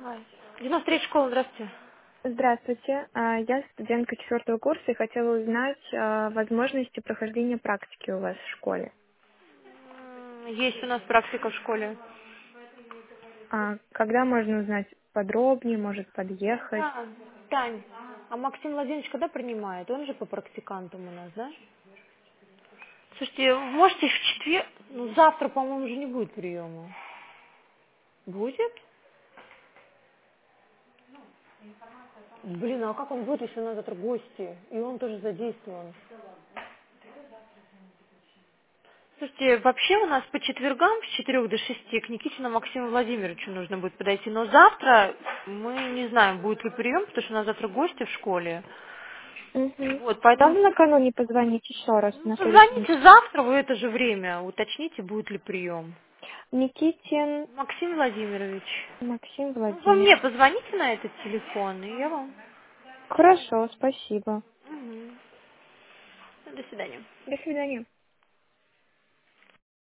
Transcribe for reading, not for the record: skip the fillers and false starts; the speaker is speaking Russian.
93 школа, здравствуйте. Здравствуйте. Я студентка 4-го курса и хотела узнать возможности прохождения практики у вас в школе. Есть у нас практика в школе. Когда можно узнать подробнее, может подъехать? Да, Тань, а Максим Владимирович когда принимает? Он же по практикантам у нас, да? Слушайте, вы можете в четверг... Ну, завтра, по-моему, уже не будет приема. Будет? Блин, а как он будет, если у нас завтра гости? И он тоже задействован. Слушайте, вообще у нас по четвергам с 4 до 6 к Никитину Максиму Владимировичу нужно будет подойти. Но завтра мы не знаем, будет ли прием, потому что у нас завтра гости в школе. Угу. Вот, поэтому Можно накануне позвонить еще раз ну, на следующий день? позвоните завтра в это же время, уточните, будет ли прием. Никитин Максим Владимирович, Максим ну, вы мне Владимирович. позвоните на этот телефон, и я вам. Хорошо, спасибо. Мгм. До свидания. До свидания.